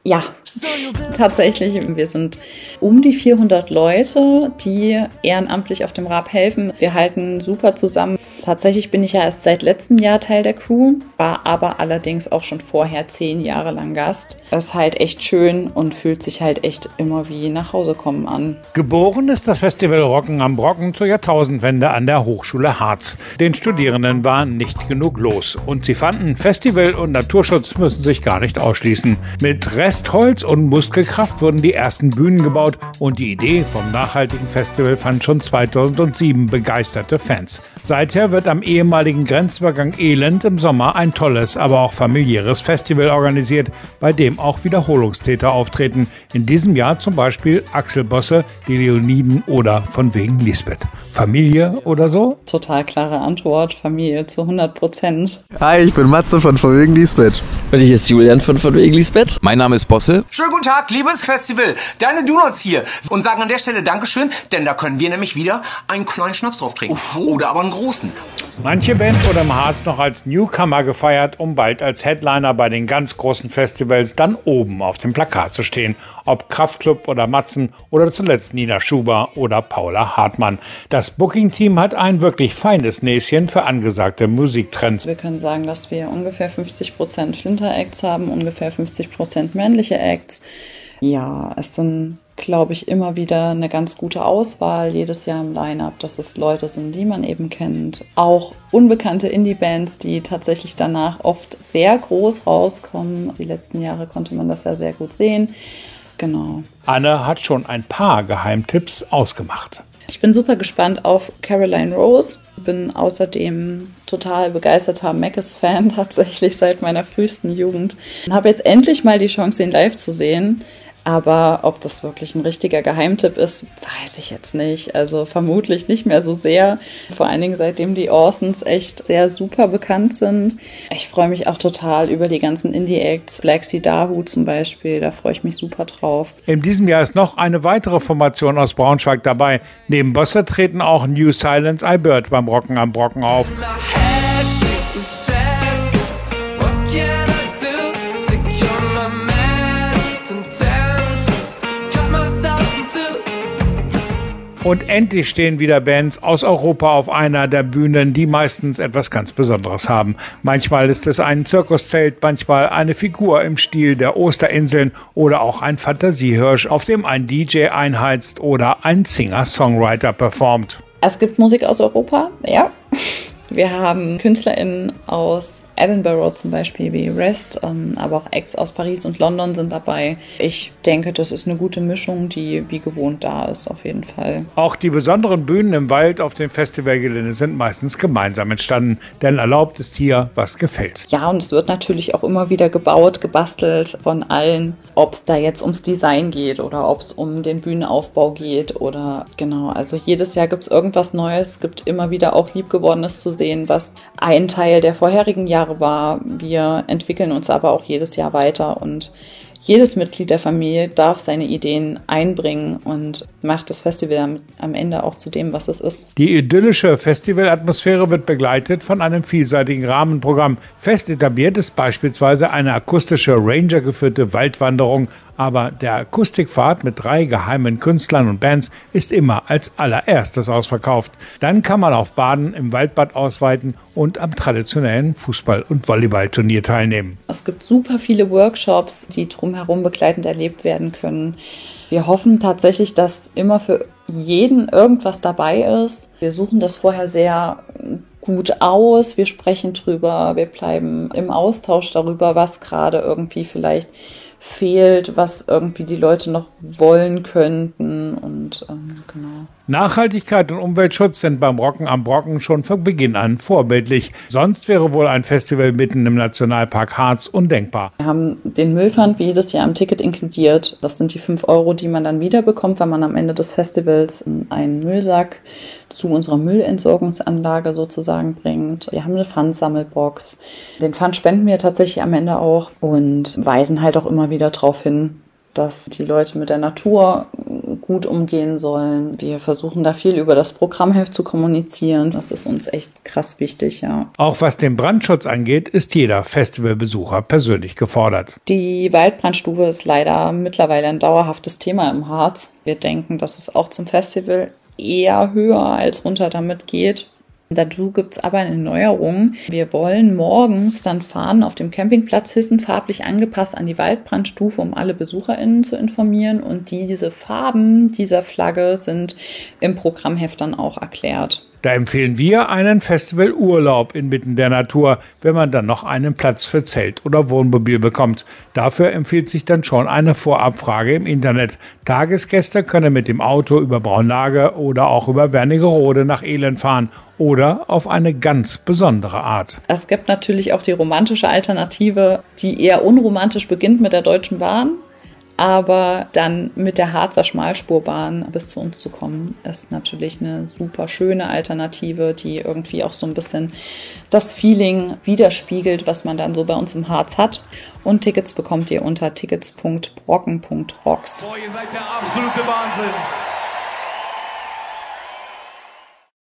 Ja, tatsächlich. Wir sind um die 400 Leute, die ehrenamtlich auf dem Rab helfen. Wir halten super zusammen. Tatsächlich bin ich ja erst seit letztem Jahr Teil der Crew, war aber allerdings auch schon vorher 10 Jahre lang Gast. Das ist halt echt schön und fühlt sich halt echt immer wie nach Hause kommen an. Geboren ist das Festival Rocken am Brocken zur Jahrtausendwende an der Hochschule Harz. Den Studierenden war nicht genug los und sie fanden, Festival und Naturschutz müssen sich gar nicht ausschließen. Mit Restholz und Muskelkraft wurden die ersten Bühnen gebaut und die Idee vom nachhaltigen Festival fand schon 2007 begeisterte Fans. Seither wird am ehemaligen Grenzübergang Elend im Sommer ein tolles, aber auch familiäres Festival organisiert, bei dem auch Wiederholungstäter auftreten. In diesem Jahr zum Beispiel Axel Bosse, die Leoniden oder von wegen Lisbeth. Familie oder so? Total klare Antwort, Familie zu 100%. Hi, ich bin Matze von wegen Lisbeth. Und ich ist Julian von wegen Lisbeth. Mein Name ist Bosse. Schönen guten Tag, liebes Festival. Deine Donuts hier. Und sagen an der Stelle Dankeschön, denn da können wir nämlich wieder einen kleinen Schnaps drauf trinken. Oder aber einen großen. Manche Band wurde im Harz noch als Newcomer gefeiert, um bald als Headliner bei den ganz großen Festivals dann oben auf dem Plakat zu stehen. Ob Kraftklub oder Matzen oder zuletzt Nina Schuber oder Paula Hartmann. Das Booking-Team hat ein wirklich feines Näschen für angesagte Musiktrends. Wir können sagen, dass wir ungefähr 50% Flinter-Acts haben, ungefähr 50% männliche Acts. Ja, es sind, glaube ich, immer wieder eine ganz gute Auswahl jedes Jahr im Line-Up, dass es Leute sind, die man eben kennt. Auch unbekannte Indie-Bands, die tatsächlich danach oft sehr groß rauskommen. Die letzten Jahre konnte man das ja sehr gut sehen. Genau. Anne hat schon ein paar Geheimtipps ausgemacht. Ich bin super gespannt auf Caroline Rose. Bin außerdem total begeisterter Mackes-Fan tatsächlich seit meiner frühesten Jugend. Habe jetzt endlich mal die Chance, den live zu sehen. Aber ob das wirklich ein richtiger Geheimtipp ist, weiß ich jetzt nicht. Also vermutlich nicht mehr so sehr. Vor allen Dingen seitdem die Orsons echt sehr super bekannt sind. Ich freue mich auch total über die ganzen Indie-Acts. Black Sea Dahu zum Beispiel, da freue ich mich super drauf. In diesem Jahr ist noch eine weitere Formation aus Braunschweig dabei. Neben Bosse treten auch New Silence I Bird beim Rocken am Brocken auf. Und endlich stehen wieder Bands aus Europa auf einer der Bühnen, die meistens etwas ganz Besonderes haben. Manchmal ist es ein Zirkuszelt, manchmal eine Figur im Stil der Osterinseln oder auch ein Fantasiehirsch, auf dem ein DJ einheizt oder ein Singer-Songwriter performt. Es gibt Musik aus Europa, ja. Wir haben KünstlerInnen aus Edinburgh zum Beispiel wie Rest, aber auch Acts aus Paris und London sind dabei. Ich denke, das ist eine gute Mischung, die wie gewohnt da ist, auf jeden Fall. Auch die besonderen Bühnen im Wald auf dem Festivalgelände sind meistens gemeinsam entstanden, denn erlaubt ist hier, was gefällt. Ja, und es wird natürlich auch immer wieder gebaut, gebastelt von allen, ob es da jetzt ums Design geht oder ob es um den Bühnenaufbau geht oder genau, also jedes Jahr gibt es irgendwas Neues, es gibt immer wieder auch Liebgewordenes zu sehen, was ein Teil der vorherigen Jahre war. Wir entwickeln uns aber auch jedes Jahr weiter und jedes Mitglied der Familie darf seine Ideen einbringen und macht das Festival am Ende auch zu dem, was es ist. Die idyllische Festivalatmosphäre wird begleitet von einem vielseitigen Rahmenprogramm. Fest etabliert ist beispielsweise eine akustische Ranger-geführte Waldwanderung, aber der Akustikpfad mit 3 geheimen Künstlern und Bands ist immer als allererstes ausverkauft. Dann kann man auf Baden im Waldbad ausweiten und am traditionellen Fußball- und Volleyballturnier teilnehmen. Es gibt super viele Workshops, die drumherum begleitend erlebt werden können. Wir hoffen tatsächlich, dass immer für jeden irgendwas dabei ist. Wir suchen das vorher sehr gut aus, wir sprechen drüber, wir bleiben im Austausch darüber, was gerade irgendwie vielleicht fehlt, was irgendwie die Leute noch wollen könnten und genau. Nachhaltigkeit und Umweltschutz sind beim Rocken am Brocken schon von Beginn an vorbildlich. Sonst wäre wohl ein Festival mitten im Nationalpark Harz undenkbar. Wir haben den Müllpfand wie jedes Jahr im Ticket inkludiert. Das sind die 5 Euro, die man dann wieder bekommt, wenn man am Ende des Festivals einen Müllsack zu unserer Müllentsorgungsanlage sozusagen bringt. Wir haben eine Pfandsammelbox. Den Pfand spenden wir tatsächlich am Ende auch und weisen halt auch immer wieder darauf hin, dass die Leute mit der Natur gut umgehen sollen. Wir versuchen da viel über das Programmheft zu kommunizieren. Das ist uns echt krass wichtig, ja. Auch was den Brandschutz angeht, ist jeder Festivalbesucher persönlich gefordert. Die Waldbrandstufe ist leider mittlerweile ein dauerhaftes Thema im Harz. Wir denken, dass es auch zum Festival eher höher als runter damit geht. Dazu gibt es aber eine Neuerung. Wir wollen morgens dann Fahnen auf dem Campingplatz hissen, farblich angepasst an die Waldbrandstufe, um alle BesucherInnen zu informieren. Und diese Farben dieser Flagge sind im Programmheft dann auch erklärt. Da empfehlen wir einen Festivalurlaub inmitten der Natur, wenn man dann noch einen Platz für Zelt oder Wohnmobil bekommt. Dafür empfiehlt sich dann schon eine Vorabfrage im Internet. Tagesgäste können mit dem Auto über Braunlage oder auch über Wernigerode nach Elend fahren oder auf eine ganz besondere Art. Es gibt natürlich auch die romantische Alternative, die eher unromantisch beginnt mit der Deutschen Bahn. Aber dann mit der Harzer Schmalspurbahn bis zu uns zu kommen, ist natürlich eine super schöne Alternative, die irgendwie auch so ein bisschen das Feeling widerspiegelt, was man dann so bei uns im Harz hat. Und Tickets bekommt ihr unter tickets.brocken.rocks. Boah, ihr seid der absolute Wahnsinn.